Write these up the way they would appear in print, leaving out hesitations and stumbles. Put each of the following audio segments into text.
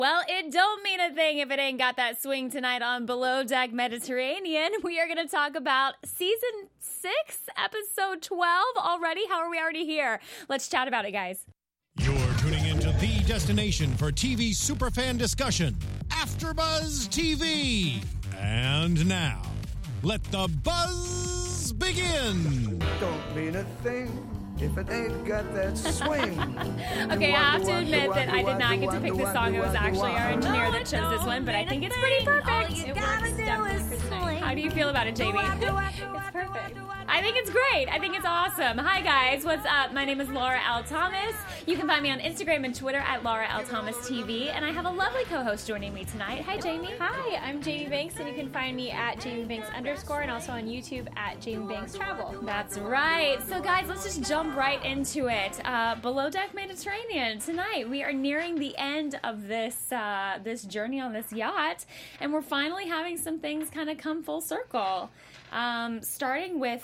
Well, it don't mean a thing if it ain't got that swing tonight on Below Deck Mediterranean. We are going to talk about Season 6, Episode 12 already. How are we already here? Let's chat about it, guys. You're tuning into the destination for TV superfan discussion, AfterBuzz TV. And now, let the buzz begin. Don't mean a thing if it ain't got that swing. Okay, I have to admit that I did not get to pick this song. It was actually our engineer that chose this one, but I think it's pretty perfect. All you gotta do is swing. How do you feel about it, Jamie? It's perfect. I think it's great. I think it's awesome. Hi, guys. What's up? My name is Laura L. Thomas. You can find me on Instagram and Twitter at Laura L. Thomas TV, and I have a lovely co-host joining me tonight. Hi, Jamie. Hi, I'm Jamie Banks, and you can find me at Jamie Banks _ and also on YouTube at Jamie Banks Travel. That's right. So, guys, let's just jump right into it. Below Deck Mediterranean. Tonight, we are nearing the end of this this journey on this yacht, and we're finally having some things kind of come full circle. Starting with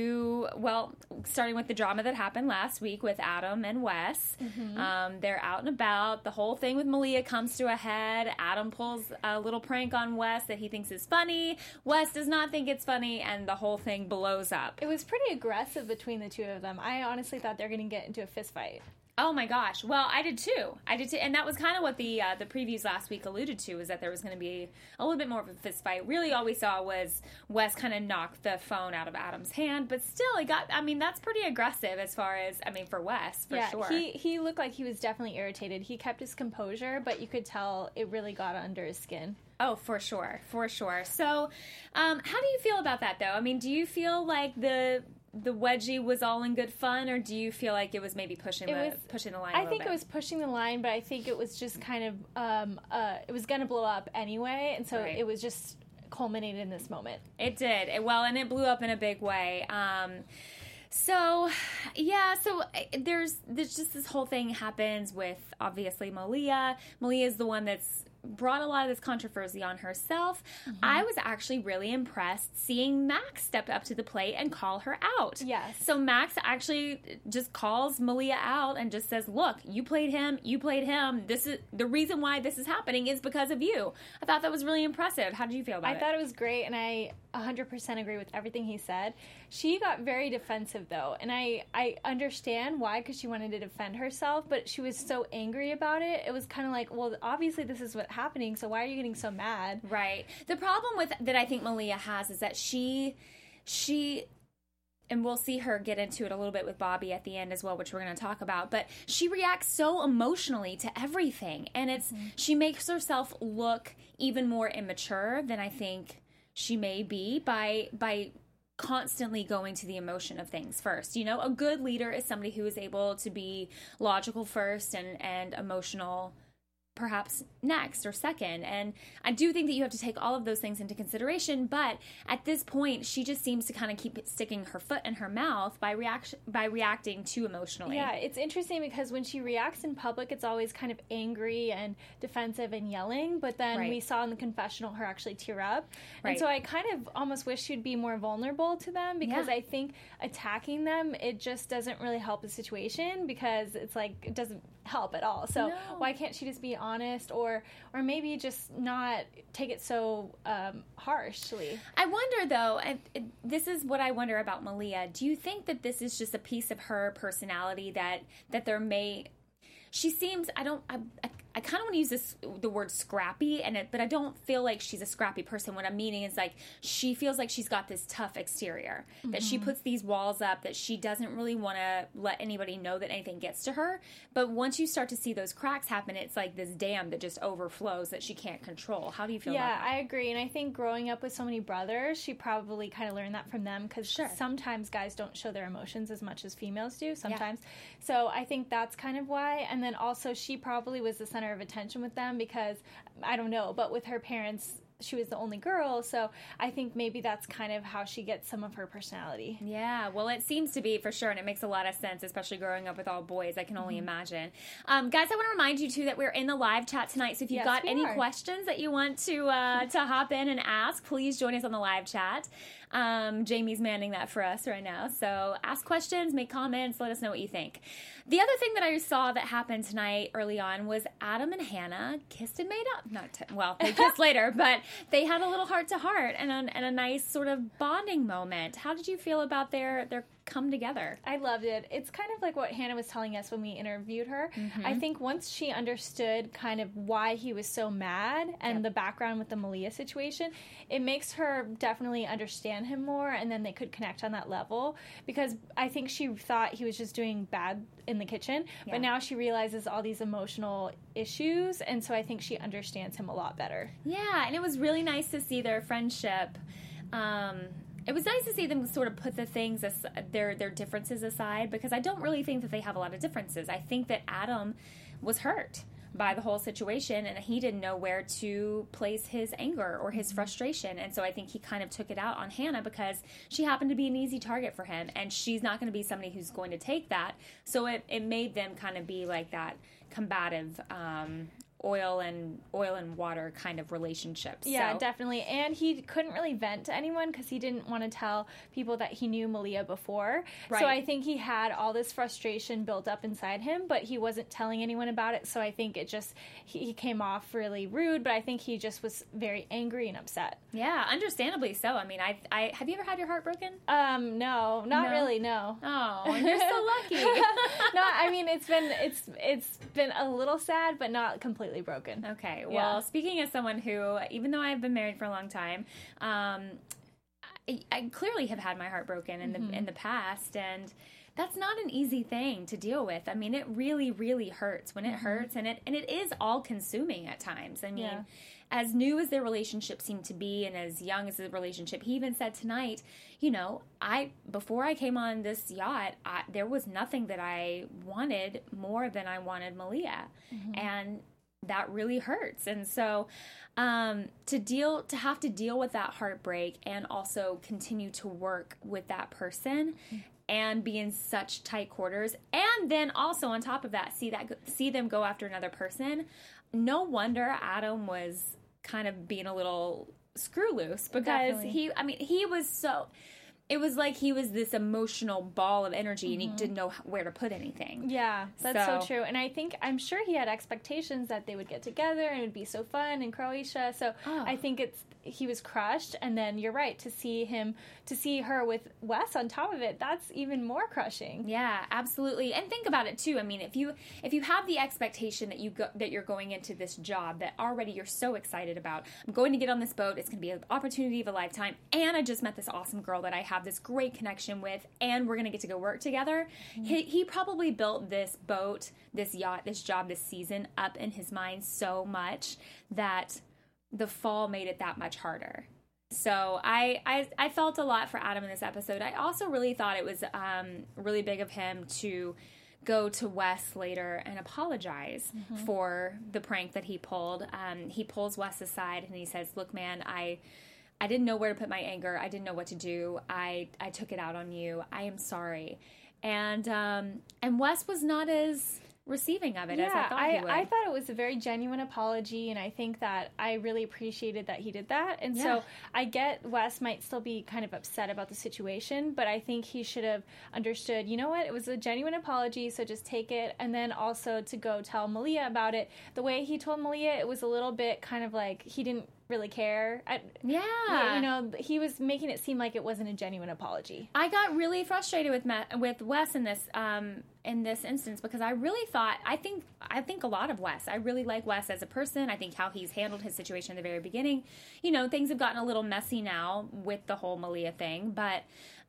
the drama that happened last week with Adam and Wes. Mm-hmm. They're out and about. The whole thing with Malia comes to a head. Adam pulls a little prank on Wes that he thinks is funny. Wes does not think it's funny, and the whole thing blows up. It was pretty aggressive between the two of them. I honestly thought they were going to get into a fist fight. Oh my gosh. Well, I did too. And that was kind of what the previews last week alluded to, is that there was going to be a little bit more of a fist fight. Really, all we saw was Wes kind of knock the phone out of Adam's hand, but still, that's pretty aggressive as far as, for Wes, for sure. He looked like he was definitely irritated. He kept his composure, but you could tell it really got under his skin. Oh, for sure. So, how do you feel about that, though? Do you feel like the wedgie was all in good fun, or do you feel like it was maybe pushing the line a little bit? I think it was pushing the line, but I think it was just kind of it was going to blow up anyway, and so It was just culminated in this moment. It did. And it blew up in a big way. So there's just this whole thing happens with, obviously, Malia. Malia is the one that's brought a lot of this controversy on herself. Mm-hmm. I was actually really impressed seeing Max step up to the plate and call her out. Yes. So Max actually just calls Malia out and just says, look, you played him. This is the reason why this is happening is because of you. I thought that was really impressive. How did you feel about it? I thought it was great, and I 100% agree with everything he said. She got very defensive, though, and I understand why, because she wanted to defend herself, but she was so angry about it. It was kind of like, well, obviously this is what's happening, so why are you getting so mad? Right. The problem with that I think Malia has is that she and we'll see her get into it a little bit with Bobby at the end as well, which we're going to talk about, but she reacts so emotionally to everything, and she makes herself look even more immature than I think she may be by constantly going to the emotion of things first. A good leader is somebody who is able to be logical first and emotional perhaps next or second. And I do think that you have to take all of those things into consideration, but at this point, she just seems to kind of keep sticking her foot in her mouth by reacting too emotionally. Yeah, it's interesting because when she reacts in public, it's always kind of angry and defensive and yelling, but then we saw in the confessional her actually tear up. And so I kind of almost wish she'd be more vulnerable to them, because I think attacking them, it just doesn't really help the situation, because it's like it doesn't help at all. So why can't she just be honest, or maybe just not take it so harshly? I wonder, though, and this is what I wonder about Malia. Do you think that this is just a piece of her personality that there may... She seems... I kind of want to use the word scrappy, but I don't feel like she's a scrappy person. What I'm meaning is, like, she feels like she's got this tough exterior, that she puts these walls up, that she doesn't really want to let anybody know that anything gets to her. But once you start to see those cracks happen, it's like this dam that just overflows that she can't control. How do you feel about that? Yeah, I agree. And I think growing up with so many brothers, she probably kind of learned that from them, because sometimes guys don't show their emotions as much as females do sometimes. Yeah. So I think that's kind of why. And then also she probably was the center of attention with them, because I don't know, but with her parents she was the only girl. So I think maybe that's kind of how she gets some of her personality. Yeah, well, it seems to be for sure, and it makes a lot of sense, especially growing up with all boys. I can only imagine. Guys, I want to remind you too that we're in the live chat tonight. So if you've got any questions that you want to hop in and ask, please join us on the live chat. Jamie's manning that for us right now. So ask questions, make comments, let us know what you think. The other thing that I saw that happened tonight early on was Adam and Hannah kissed and made up. They kissed later, but they had a little heart-to-heart and a nice sort of bonding moment. How did you feel about their come together? I loved it. It's kind of like what Hannah was telling us when we interviewed her. Mm-hmm. I think once she understood kind of why he was so mad and the background with the Malia situation, it makes her definitely understand him more, and then they could connect on that level, because I think she thought he was just doing bad in the kitchen, but now she realizes all these emotional issues, and so I think she understands him a lot better. Yeah, and it was really nice to see their friendship. It was nice to see them sort of put the things, their differences aside, because I don't really think that they have a lot of differences. I think that Adam was hurt by the whole situation, and he didn't know where to place his anger or his frustration, and so I think he kind of took it out on Hannah because she happened to be an easy target for him, and she's not going to be somebody who's going to take that, so it made them kind of be like that combative oil and water kind of relationships. Yeah, definitely. And he couldn't really vent to anyone because he didn't want to tell people that he knew Malia before. Right. So I think he had all this frustration built up inside him, but he wasn't telling anyone about it. So I think it just, he came off really rude, but I think he just was very angry and upset. Yeah, understandably so. I mean, I have you ever had your heart broken? No, not really, no. Oh, you're so lucky. No, I mean, it's been a little sad, but not completely broken. Okay. Well, speaking as someone who, even though I've been married for a long time, I clearly have had my heart broken in the past, and that's not an easy thing to deal with. I mean, it really, really hurts when it hurts, and it is all consuming at times. I mean, as new as their relationship seemed to be, and as young as the relationship, he even said tonight, you know, before I came on this yacht, there was nothing that I wanted more than I wanted Malia, and that really hurts. And so to have to deal with that heartbreak and also continue to work with that person and be in such tight quarters, and then also on top of that see them go after another person, no wonder Adam was kind of being a little screw loose, because he was so, it was like he was this emotional ball of energy, and he didn't know where to put anything. Yeah, that's so true. And I'm sure he had expectations that they would get together and it would be so fun in Croatia. So I think he was crushed. And then you're right, to see her with Wes on top of it, that's even more crushing. Yeah, absolutely. And think about it too. I mean, if you have the expectation that you're going into this job that already you're so excited about, I'm going to get on this boat, it's going to be an opportunity of a lifetime, and I just met this awesome girl that I have this great connection with, and we're going to get to go work together. He probably built this boat, this yacht, this job, this season up in his mind so much that the fall made it that much harder. So I felt a lot for Adam in this episode. I also really thought it was really big of him to go to Wes later and apologize for the prank that he pulled. He pulls Wes aside and he says, "Look, man, I didn't know where to put my anger. I didn't know what to do. I took it out on you. I am sorry." And Wes was not as receiving of it as I thought he would. I thought it was a very genuine apology, and I think that I really appreciated that he did that. And so I get Wes might still be kind of upset about the situation, but I think he should have understood, you know what, it was a genuine apology, so just take it. And then also to go tell Malia about it. The way he told Malia, it was a little bit kind of like he didn't really care. You know, he was making it seem like it wasn't a genuine apology. I got really frustrated with Wes in this instance, because I really thought, I think a lot of Wes. I really like Wes as a person. I think how he's handled his situation at the very beginning. You know, things have gotten a little messy now with the whole Malia thing, but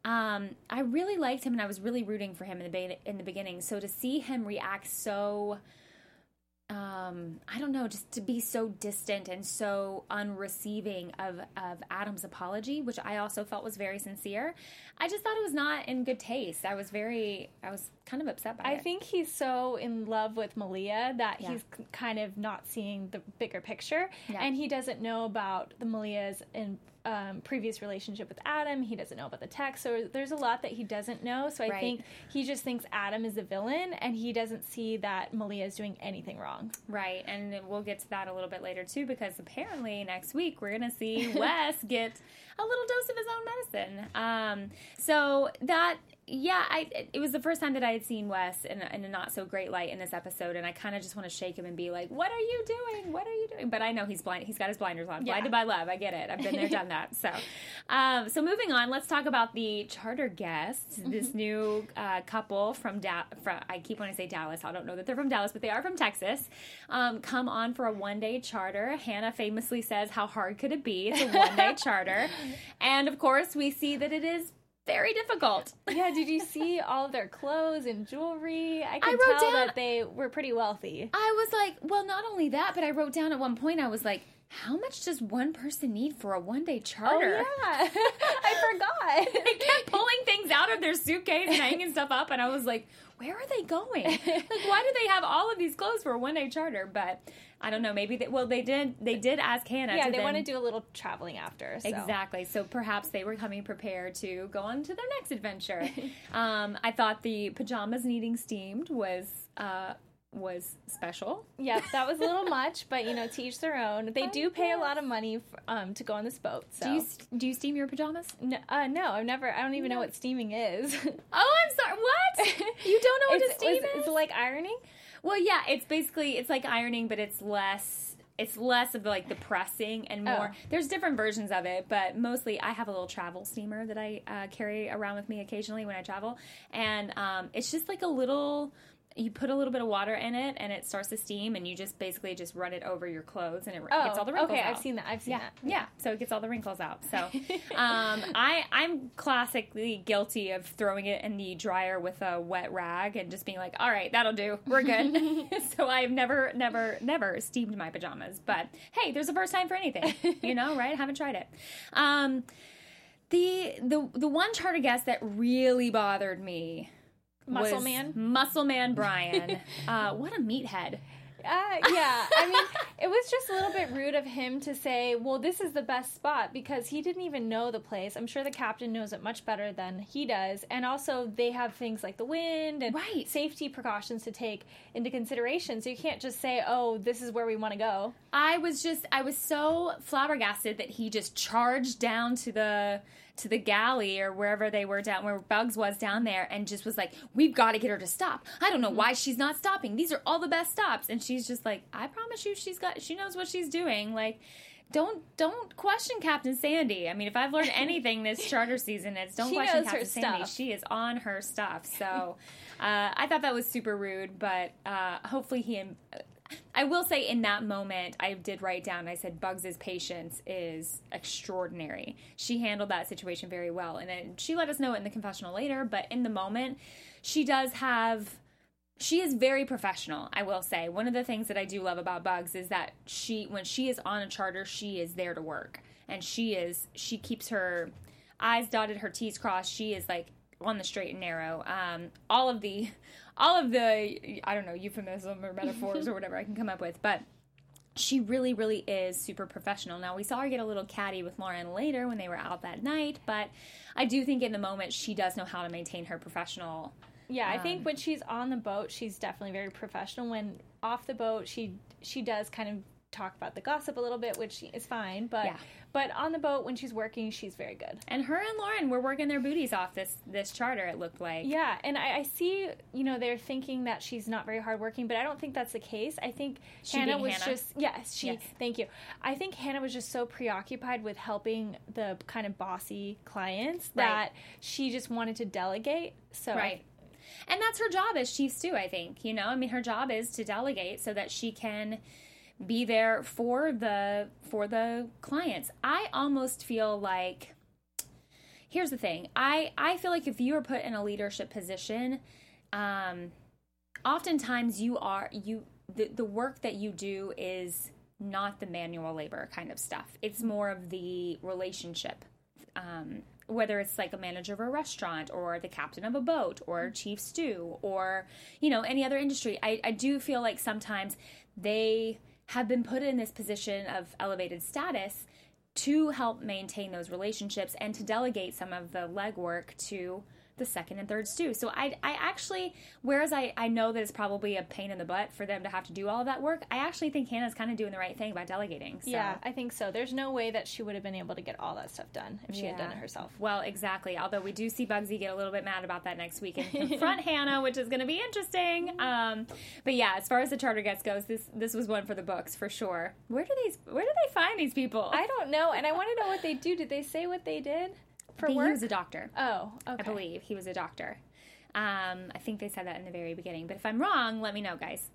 I really liked him, and I was really rooting for him in the beginning. So to see him react so I don't know, just to be so distant and so unreceiving of Adam's apology, which I also felt was very sincere. I just thought it was not in good taste. I was kind of upset by it. I think he's so in love with Malia that he's kind of not seeing the bigger picture. Yeah. And he doesn't know about the Malia's previous relationship with Adam. He doesn't know about the text. So there's a lot that he doesn't know. So I think he just thinks Adam is the villain, and he doesn't see that Malia is doing anything wrong. Right. And we'll get to that a little bit later, too, because apparently next week we're going to see Wes get a little dose of his own medicine. So that... Yeah, it was the first time that I had seen Wes in a not so great light in this episode, and I kind of just want to shake him and be like, "What are you doing? What are you doing?" But I know he's blind. He's got his blinders on. Blinded by love. I get it. I've been there, done that. So moving on, let's talk about the charter guests. This new couple from I keep wanting to say Dallas. I don't know that they're from Dallas, but they are from Texas. Come on for a one-day charter. Hannah famously says, "How hard could it be?" It's a one-day charter, and of course, we see that it is very difficult. Yeah, did you see all of their clothes and jewelry? I could tell that they were pretty wealthy. I was like, well, not only that, but I wrote down at one point, I was like, how much does one person need for a one-day charter? Oh, yeah. I forgot. They kept pulling things out of their suitcase and hanging stuff up, and I was like, where are they going? Like, why do they have all of these clothes for a one-day charter? But I don't know. Maybe they did ask Hannah. Yeah, they want to do a little traveling after. So. Exactly. So perhaps they were coming prepared to go on to their next adventure. I thought the pajamas needing steamed was special. Yeah, that was a little much, but to each their own. They do pay a lot of money to go on this boat. So do you steam your pajamas? No, I've never. I don't even know what steaming is. Oh, I'm sorry. What? You don't know what a steam is? Is it like ironing? Well, yeah, it's like ironing, but it's less of like the pressing and more. There's different versions of it, but mostly I have a little travel steamer that I carry around with me occasionally when I travel, and it's just like a little. You put a little bit of water in it, and it starts to steam, and you just basically just run it over your clothes, and it gets all the wrinkles out. Okay, I've seen that. Yeah, so it gets all the wrinkles out. So I'm classically guilty of throwing it in the dryer with a wet rag and just being like, all right, that'll do. We're good. So I've never steamed my pajamas. But, hey, there's a first time for anything, right? I haven't tried it. The one charter guest that really bothered me Muscle Man Brian. What a meathead. Yeah, I mean, it was just a little bit rude of him to say, well, this is the best spot, because he didn't even know the place. I'm sure the captain knows it much better than he does. And also, they have things like the wind and safety precautions to take into consideration. So you can't just say, oh, this is where we want to go. I was so flabbergasted that he just charged down to the galley or wherever they were down, where Bugs was down there, and just was like, we've got to get her to stop. I don't know why she's not stopping. These are all the best stops. And she's just like, I promise you she knows what she's doing. Like, don't question Captain Sandy. I mean, if I've learned anything this charter season, it's don't question Captain Sandy. She is on her stuff. So I thought that was super rude, but hopefully I will say in that moment, I did write down, I said, Bugs' patience is extraordinary. She handled that situation very well. And then she let us know it in the confessional later, but in the moment, she is very professional, I will say. One of the things that I do love about Bugs is that when she is on a charter, she is there to work. And she keeps her I's dotted, her T's crossed. She is like on the straight and narrow. All of the I don't know, euphemism or metaphors or whatever I can come up with, but she really, really is super professional. Now, we saw her get a little catty with Lauren later when they were out that night, but I do think in the moment she does know how to maintain her professional. Yeah, I think when she's on the boat, she's definitely very professional. When off the boat, she does kind of talk about the gossip a little bit, which is fine, but on the boat when she's working, she's very good. And her and Lauren were working their booties off this charter, it looked like. Yeah, and I see, they're thinking that she's not very hardworking, but I don't think that's the case. I think Hannah was just thank you. I think Hannah was just so preoccupied with helping the kind of bossy clients that she just wanted to delegate. So and that's her job as chief stew, I think. I mean, her job is to delegate so that she can be there for the clients. I almost feel like, here's the thing. I feel like if you are put in a leadership position, oftentimes the work that you do is not the manual labor kind of stuff. It's more of the relationship. Whether it's like a manager of a restaurant or the captain of a boat or chief stew or, you know, any other industry. I do feel like sometimes they have been put in this position of elevated status to help maintain those relationships and to delegate some of the legwork to the second and third stew. So I actually, whereas I know that it's probably a pain in the butt for them to have to do all of that work, I actually think Hannah's kind of doing the right thing by delegating. So. Yeah, I think so. There's no way that she would have been able to get all that stuff done if she had done it herself. Well, exactly. Although we do see Bugsy get a little bit mad about that next week and confront Hannah, which is going to be interesting. But yeah, as far as the charter guest goes, this was one for the books for sure. Where do they find these people? I don't know, and I want to know what they do. Did they say what they did? For work? He was a doctor. Oh, okay. I believe he was a doctor. I think they said that in the very beginning. But if I'm wrong, let me know, guys.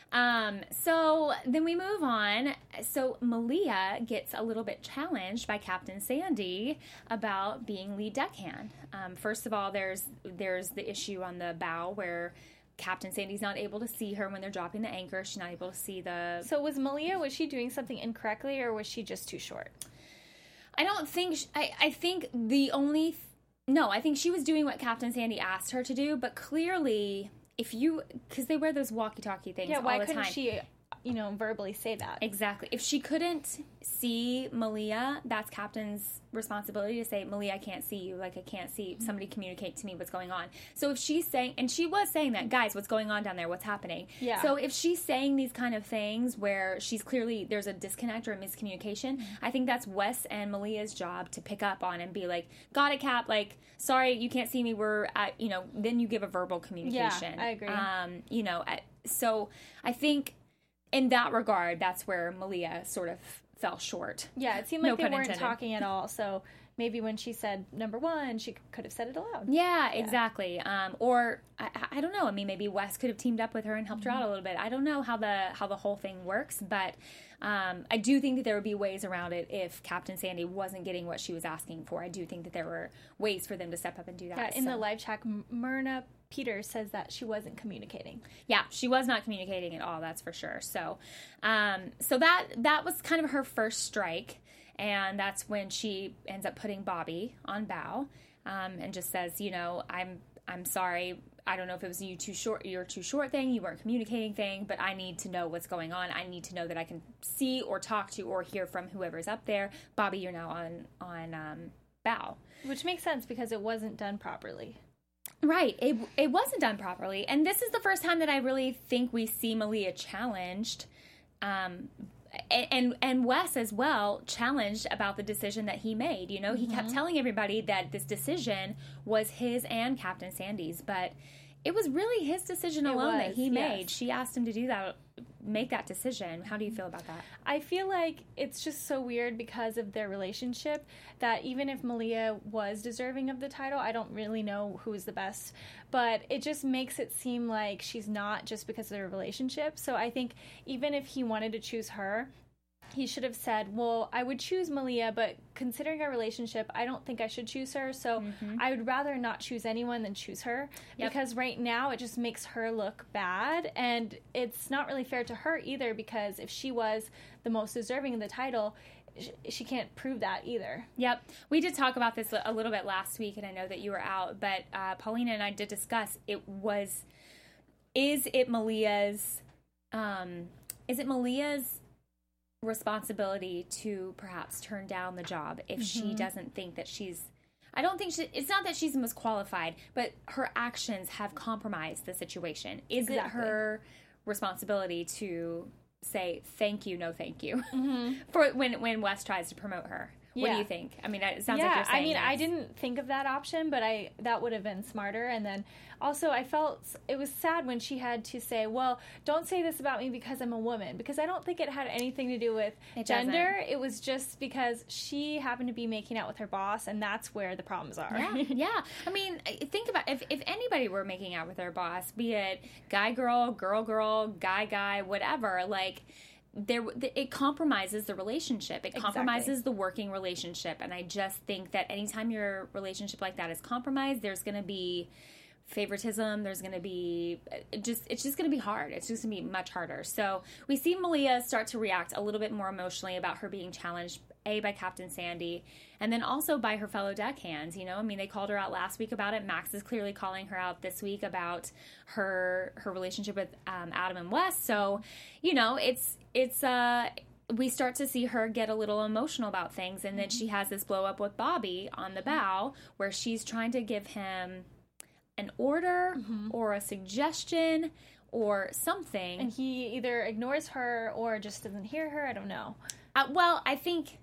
So then we move on. So Malia gets a little bit challenged by Captain Sandy about being lead deckhand. First of all, there's the issue on the bow where Captain Sandy's not able to see her when they're dropping the anchor. She's not able to see the... So was she doing something incorrectly, or was she just too short? I don't think... I think the only... No, I think she was doing what Captain Sandy asked her to do, but clearly, if you... Because they wear those walkie-talkie things all the time. Yeah, why couldn't she, verbally say that? Exactly. If she couldn't see Malia, that's Captain's responsibility to say, Malia, I can't see you. Like, I can't see. Somebody communicate to me what's going on. So if she's saying... And she was saying that, guys, what's going on down there? What's happening? Yeah. So if she's saying these kind of things where she's clearly... There's a disconnect or a miscommunication, I think that's Wes and Malia's job to pick up on and be like, got it, Cap. Like, sorry, you can't see me. We're at... Then you give a verbal communication. Yeah, I agree. So I think... In that regard, that's where Malia sort of fell short. Yeah, it seemed like they weren't talking at all. So maybe when she said number one, she could have said it aloud. Yeah, exactly. Or I don't know. I mean, maybe Wes could have teamed up with her and helped her out a little bit. I don't know how the whole thing works, but I do think that there would be ways around it if Captain Sandy wasn't getting what she was asking for. I do think that there were ways for them to step up and do that. Yeah, in the live chat, Myrna Peters says that she wasn't communicating. Yeah, she was not communicating at all, that's for sure. So that was kind of her first strike, and that's when she ends up putting Bobby on bow, and just says, I'm sorry, I don't know if it was you're too short thing, you weren't communicating thing, but I need to know what's going on. I need to know that I can see or talk to or hear from whoever's up there. Bobby, you're now on bow. Which makes sense because it wasn't done properly. Right. It wasn't done properly. And this is the first time that I really think we see Malia challenged, and Wes as well, challenged about the decision that he made. He kept telling everybody that this decision was his and Captain Sandy's, but it was really his decision alone that he made. Yes. She asked him to do that, make that decision. How do you feel about that? I feel like it's just so weird because of their relationship that even if Malia was deserving of the title, I don't really know who is the best, but it just makes it seem like she's not just because of their relationship. So I think even if he wanted to choose her, he should have said, well, I would choose Malia, but considering our relationship, I don't think I should choose her. So I would rather not choose anyone than choose her. Yep. Because right now it just makes her look bad. And it's not really fair to her either, because if she was the most deserving of the title, she can't prove that either. Yep. We did talk about this a little bit last week, and I know that you were out, but Paulina and I did discuss is it Malia's responsibility to perhaps turn down the job if she doesn't think that it's not that she's the most qualified, but her actions have compromised the situation. Is it her responsibility to say thank you, no thank you, for when Wes tries to promote her? What do you think? I mean, it sounds like you're saying I didn't think of that option, but that would have been smarter. And then also I felt it was sad when she had to say, well, don't say this about me because I'm a woman, because I don't think it had anything to do with gender. It was just because she happened to be making out with her boss, and that's where the problems are. Yeah. I mean, think about if anybody were making out with their boss, be it guy, girl, girl, guy, whatever, like... it compromises the relationship. It compromises the working relationship. And I just think that anytime your relationship like that is compromised, there's going to be favoritism. There's going to be it's just going to be hard. It's just going to be much harder. So we see Malia start to react a little bit more emotionally about her being challenged, by Captain Sandy, and then also by her fellow deckhands. You know, I mean, they called her out last week about it. Max is clearly calling her out this week about her relationship with Adam and Wes. So, you know, we start to see her get a little emotional about things, and then she has this blow up with Bobby on the bow where she's trying to give him an order or a suggestion or something. And he either ignores her or just doesn't hear her. I don't know. Well, I think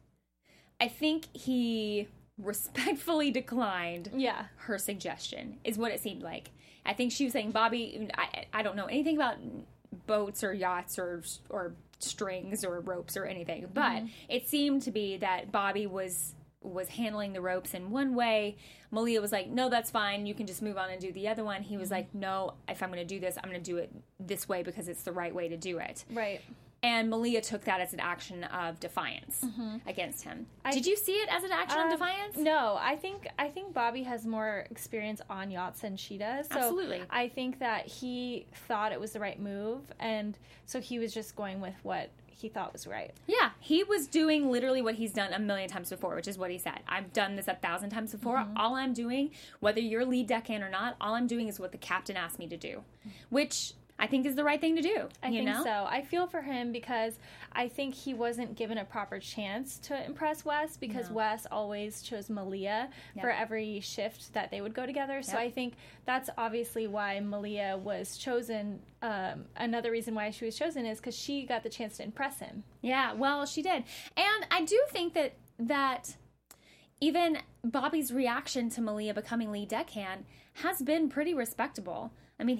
he respectfully declined her suggestion, is what it seemed like. I think she was saying, Bobby, I don't know anything about boats or yachts or strings or ropes or anything, but it seemed to be that Bobby was handling the ropes in one way. Malia was like, no, that's fine. You can just move on and do the other one. He was like, no, if I'm going to do this, I'm going to do it this way because it's the right way to do it. Right. And Malia took that as an action of defiance against him. Did you see it as an action of defiance? No, I think Bobby has more experience on yachts than she does. So absolutely. I think that he thought it was the right move, and so he was just going with what he thought was right. Yeah, he was doing literally what he's done a million times before, which is what he said. I've done this 1,000 times before. All I'm doing, whether you're lead deckhand or not, all I'm doing is what the captain asked me to do, which I think is the right thing to do. I think so. I feel for him because I think he wasn't given a proper chance to impress Wes, because Wes always chose Malia for every shift that they would go together. So I think that's obviously why Malia was chosen. Another reason why she was chosen is because she got the chance to impress him. Yeah, well, she did. And I do think that even Bobby's reaction to Malia becoming lead deckhand has been pretty respectable. I mean,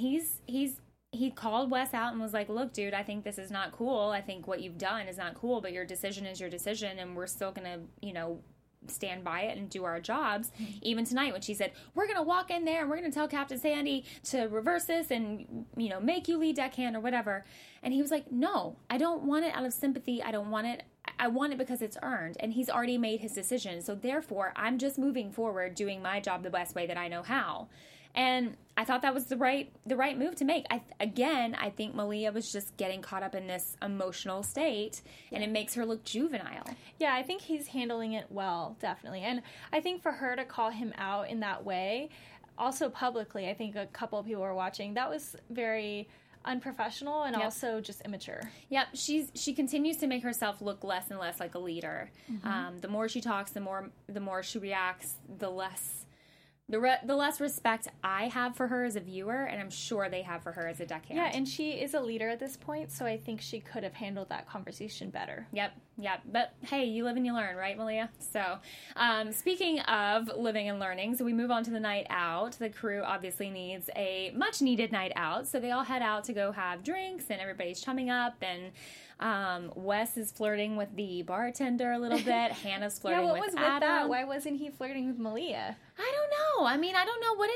he called Wes out and was like, look, dude, I think this is not cool. I think what you've done is not cool, but your decision is your decision, and we're still going to, you know, stand by it and do our jobs. Even tonight when she said, we're going to walk in there and we're going to tell Captain Sandy to reverse this and, you know, make you lead deckhand or whatever. And he was like, no, I don't want it out of sympathy. I don't want it. I want it because it's earned, and he's already made his decision. So therefore, I'm just moving forward, doing my job the best way that I know how. And I thought that was the right move to make. I think Malia was just getting caught up in this emotional state, and it makes her look juvenile. Yeah, I think he's handling it well, definitely. And I think for her to call him out in that way, also publicly, I think a couple of people were watching, that was very unprofessional and also just immature. Yep, she continues to make herself look less and less like a leader. The more she talks, the more she reacts, the less respect I have for her as a viewer, and I'm sure they have for her as a deckhand. Yeah, and she is a leader at this point, so I think she could have handled that conversation better. Yep. But hey, you live and you learn, right, Malia? So, speaking of living and learning, so we move on to the night out. The crew obviously needs a much-needed night out, so they all head out to go have drinks, and everybody's chumming up, and Wes is flirting with the bartender a little bit. Hannah's flirting with Adam. What was with that? Why wasn't he flirting with Malia? I don't know. I mean, I don't know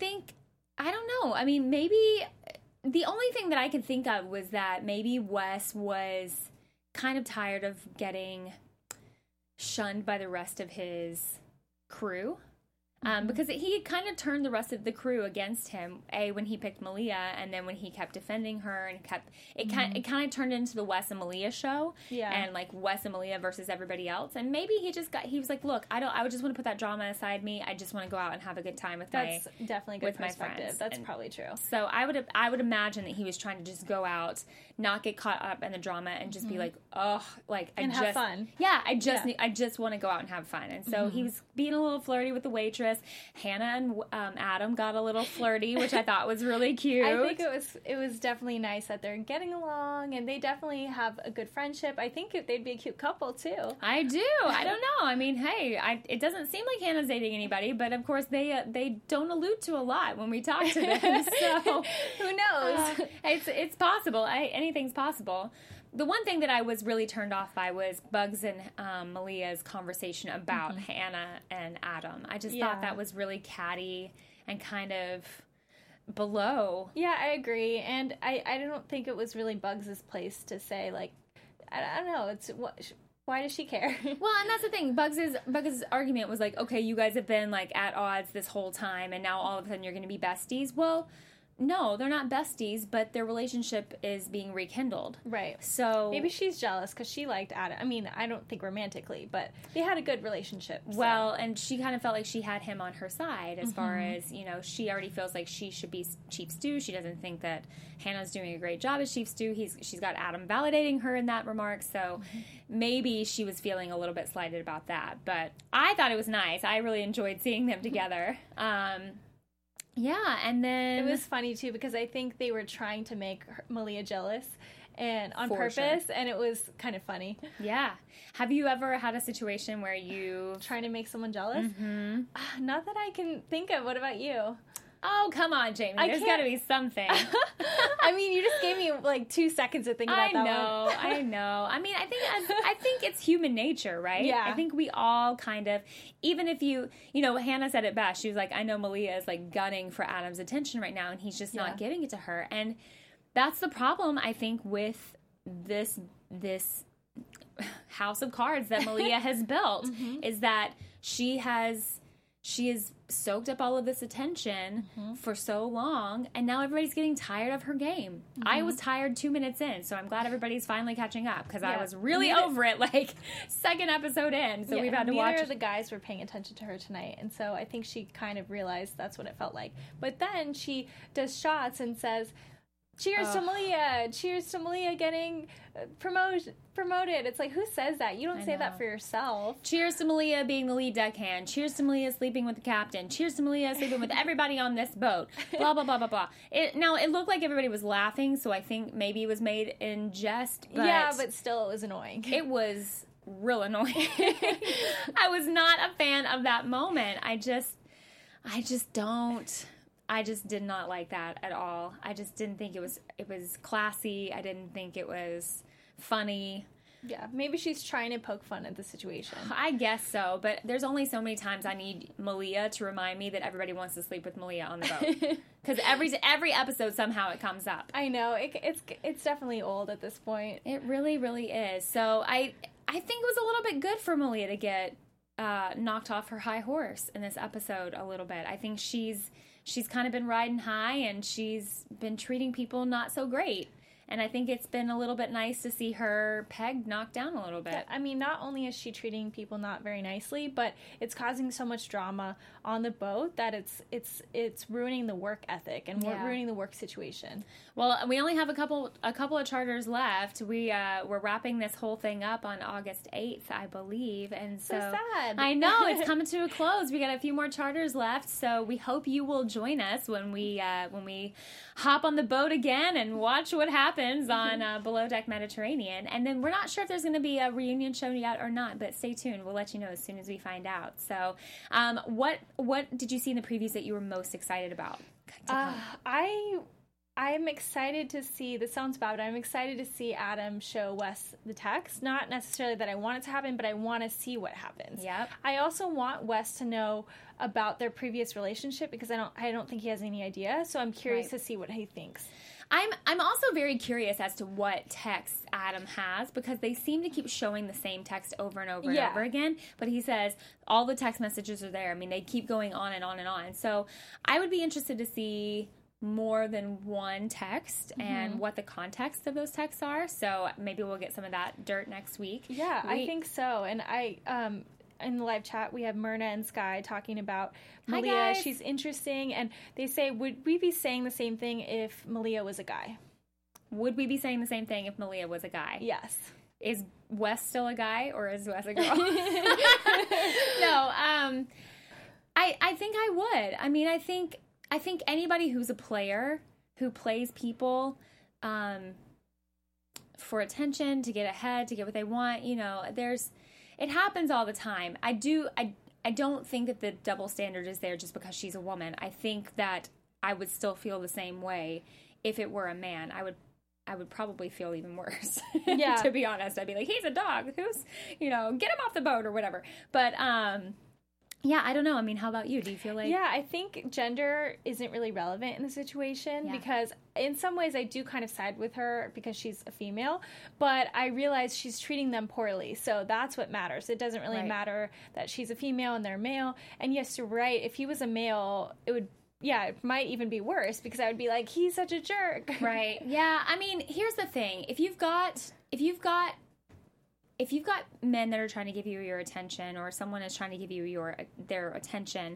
I don't know. I mean, maybe the only thing that I could think of was that maybe Wes was kind of tired of getting shunned by the rest of his crew. Because he kind of turned the rest of the crew against him, when he picked Malia, and then when he kept defending her, and it kind of turned into the Wes and Malia show, and like Wes and Malia versus everybody else. And maybe he was like, look, I would just want to put that drama aside me. I just want to go out and have a good time with That's definitely good perspective. That's probably true. So I would imagine that he was trying to just go out, not get caught up in the drama, and just be like, oh, like have fun. Yeah, I just want to go out and have fun. And so he was being a little flirty with the waitress. Hannah and Adam got a little flirty, which I thought was really cute. I think it was definitely nice that they're getting along, and they definitely have a good friendship. I think they'd be a cute couple too. I do. I don't know. I mean, hey, it doesn't seem like Hannah's dating anybody, but of course they don't allude to a lot when we talk to them. So who knows? It's possible. Anything's possible. The one thing that I was really turned off by was Bugs and Malia's conversation about Hannah and Adam. I just thought that was really catty and kind of below. Yeah, I agree. And I don't think it was really Bugs' place to say, like, I don't know. Why does she care? Well, and that's the thing. Bugs' argument was like, okay, you guys have been like at odds this whole time, and now all of a sudden you're going to be besties. Well, no, they're not besties, but their relationship is being rekindled. Right. So maybe she's jealous because she liked Adam. I mean, I don't think romantically, but they had a good relationship. So. Well, and she kind of felt like she had him on her side as far as, she already feels like she should be Chief Stew. She doesn't think that Hannah's doing a great job as Chief Stew. She's got Adam validating her in that remark, so maybe she was feeling a little bit slighted about that. But I thought it was nice. I really enjoyed seeing them together. Yeah, and then... It was funny, too, because I think they were trying to make Malia jealous and on purpose, sure. And it was kind of funny. Yeah. Have you ever had a situation where you... Trying to make someone jealous? Mm-hmm. Not that I can think of. What about you? Oh, come on, Jamie. There's got to be something. I mean, you just gave me like 2 seconds to think about that one. I know. I mean, I think it's human nature, right? Yeah. I think we all kind of, even if Hannah said it best. She was like, I know Malia is like gunning for Adam's attention right now, and he's just not giving it to her. And that's the problem, I think, with this house of cards that Malia has built, is that she has soaked up all of this attention for so long, and now everybody's getting tired of her game. I was tired 2 minutes in, so I'm glad everybody's finally catching up, because I was really over it, like, second episode in, so we've had to watch. Neither of the guys were paying attention to her tonight, and so I think she kind of realized that's what it felt like. But then she does shots and says, cheers to Malia! Cheers to Malia getting promoted. It's like, who says that? You don't say that for yourself. Cheers to Malia being the lead deckhand. Cheers to Malia sleeping with the captain. Cheers to Malia sleeping with everybody on this boat. Blah, blah, blah, blah, blah. Now, it looked like everybody was laughing, so I think maybe it was made in jest. But yeah, but still, it was annoying. It was real annoying. I was not a fan of that moment. I just did not like that at all. I just didn't think it was classy. I didn't think it was funny. Yeah, maybe she's trying to poke fun at the situation. I guess so, but there's only so many times I need Malia to remind me that everybody wants to sleep with Malia on the boat. Because every episode somehow it comes up. I know. It's definitely old at this point. It really, really is. So I think it was a little bit good for Malia to get knocked off her high horse in this episode a little bit. I think she's kind of been riding high, and she's been treating people not so great. And I think it's been a little bit nice to see her peg knocked down a little bit. Yeah, I mean, not only is she treating people not very nicely, but it's causing so much drama on the boat that it's ruining the work ethic and ruining the work situation. Well, we only have a couple of charters left. We're wrapping this whole thing up on August 8th, I believe, and so sad. I know it's coming to a close. We got a few more charters left, so we hope you will join us when we hop on the boat again and watch what happens on Below Deck Mediterranean. And then we're not sure if there's going to be a reunion show yet or not, but stay tuned. We'll let you know as soon as we find out. So, what did you see in the previews that you were most excited about? I'm excited to see, this sounds bad, but I'm excited to see Adam show Wes the text. Not necessarily that I want it to happen, but I want to see what happens. Yep. I also want Wes to know about their previous relationship, because I don't think he has any idea. So I'm curious to see what he thinks. I'm also very curious as to what text Adam has, because they seem to keep showing the same text over and over and over again. But he says all the text messages are there. I mean, they keep going on and on and on. So I would be interested to see more than one text and what the context of those texts are. So maybe we'll get some of that dirt next week. Yeah, I think so. And in the live chat, we have Myrna and Sky talking about Malia. Hi, guys. She's interesting. And they say, would we be saying the same thing if Malia was a guy? Would we be saying the same thing if Malia was a guy? Yes. Is Wes still a guy, or is Wes a girl? No, I think I would. I mean, I think anybody who's a player, who plays people for attention, to get ahead, to get what they want, it happens all the time. I don't think that the double standard is there just because she's a woman. I think that I would still feel the same way if it were a man. I would probably feel even worse. Yeah. To be honest, I'd be like, he's a dog. Who's, get him off the boat or whatever. But Yeah, I don't know. I mean, how about you? Do you feel like... Yeah, I think gender isn't really relevant in the situation because in some ways I do kind of side with her because she's a female, but I realize she's treating them poorly. So that's what matters. It doesn't really matter that she's a female and they're male. And yes, you're right. If he was a male, it might even be worse because I would be like, he's such a jerk. Right. Yeah. I mean, here's the thing. If you've got men that are trying to give you your attention, or someone is trying to give you their attention,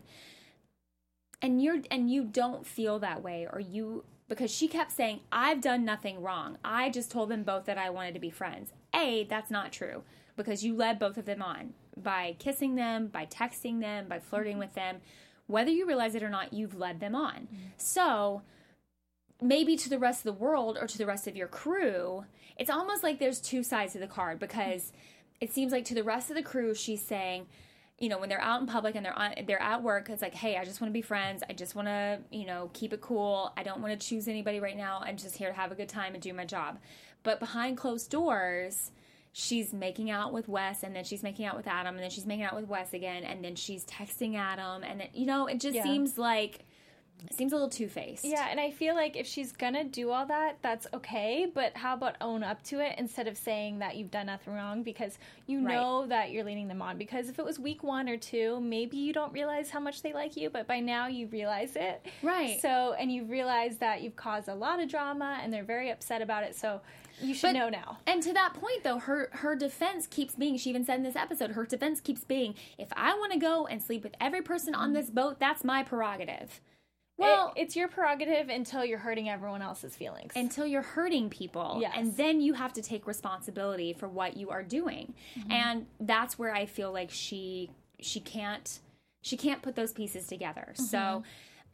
and you don't feel that way, because she kept saying, I've done nothing wrong. I just told them both that I wanted to be friends. That's not true, because you led both of them on by kissing them, by texting them, by flirting with them. Whether you realize it or not, you've led them on. Mm-hmm. So maybe to the rest of the world or to the rest of your crew, it's almost like there's two sides to the card, because it seems like to the rest of the crew, she's saying, when they're out in public and they're at work, it's like, hey, I just want to be friends. I just want to, keep it cool. I don't want to choose anybody right now. I'm just here to have a good time and do my job. But behind closed doors, she's making out with Wes, and then she's making out with Adam, and then she's making out with Wes again, and then she's texting Adam, and then, it just seems like... It seems a little two-faced. Yeah, and I feel like if she's going to do all that, that's okay, but how about own up to it instead of saying that you've done nothing wrong, because you know that you're leading them on. Because if it was week 1 or 2, maybe you don't realize how much they like you, but by now you realize it. Right. So, and you realize that you've caused a lot of drama, and they're very upset about it, so you should know now. And to that point, though, her defense keeps being, she even said in this episode, her defense keeps being, if I want to go and sleep with every person on this boat, that's my prerogative. Well, it's your prerogative until you're hurting everyone else's feelings. Until you're hurting people. Yes. And then you have to take responsibility for what you are doing. Mm-hmm. And that's where I feel like she can't put those pieces together. Mm-hmm. So,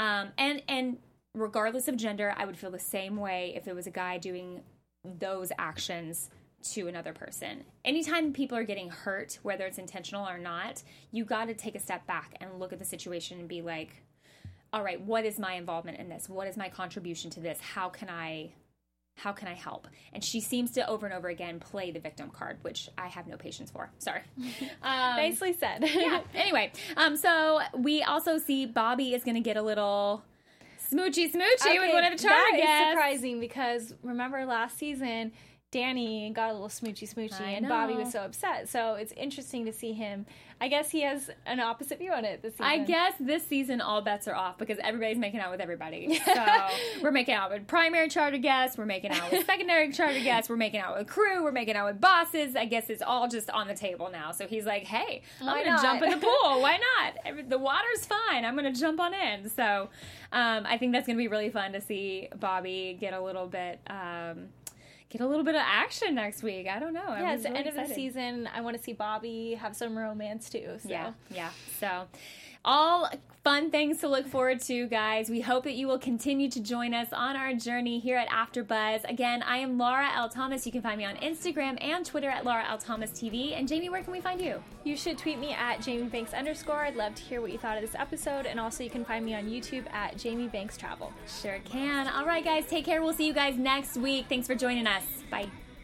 and regardless of gender, I would feel the same way if it was a guy doing those actions to another person. Anytime people are getting hurt, whether it's intentional or not, you got to take a step back and look at the situation and be like, all right, what is my involvement in this? What is my contribution to this? How can I help? And she seems to over and over again play the victim card, which I have no patience for. Sorry. Nicely said. Yeah. Anyway, so we also see Bobby is going to get a little smoochy with one of the charter guests. That is surprising because remember last season, Danny got a little smoochy, and Bobby was so upset. So it's interesting to see him. I guess he has an opposite view on it this season. I guess this season all bets are off because everybody's making out with everybody. So we're making out with primary charter guests. We're making out with secondary charter guests. We're making out with crew. We're making out with bosses. I guess it's all just on the table now. So he's like, hey, I'm going to jump in the pool. Why not? The water's fine. I'm going to jump on in. So I think that's going to be really fun to see Bobby get a little bit... Get a little bit of action next week. I don't know. Yeah, it's the end of the season. I want to see Bobby have some romance too. So. Yeah. So, all fun things to look forward to, guys. We hope that you will continue to join us on our journey here at AfterBuzz. Again, I am Laura L. Thomas. You can find me on Instagram and Twitter at Laura L. Thomas TV. And Jamie, where can we find you? You should tweet me at JamieBanks_. I'd love to hear what you thought of this episode. And also you can find me on YouTube at Jamie Banks Travel. Sure can. All right, guys. Take care. We'll see you guys next week. Thanks for joining us. Bye.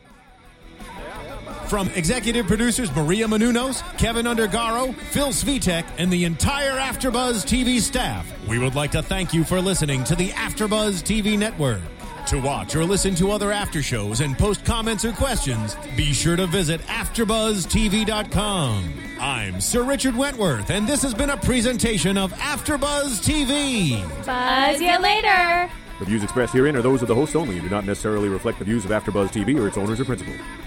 From executive producers Maria Menounos, Kevin Undergaro, Phil Svitek, and the entire AfterBuzz TV staff, we would like to thank you for listening to the AfterBuzz TV network. To watch or listen to other after shows and post comments or questions, be sure to visit AfterBuzzTV.com. I'm Sir Richard Wentworth, and this has been a presentation of AfterBuzz TV. Buzz you later. The views expressed herein are those of the hosts only and do not necessarily reflect the views of AfterBuzz TV or its owners or principals.